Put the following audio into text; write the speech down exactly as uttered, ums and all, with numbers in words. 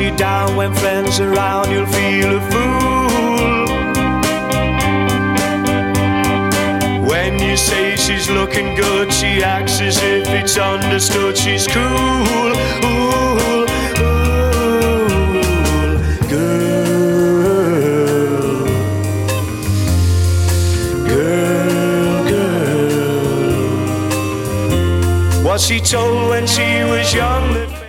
you down when friends are around, you'll feel a fool. When you say she's looking good, she acts as if it's understood. She's cool, ooh, ooh, girl, girl, girl. Was she told when she was young that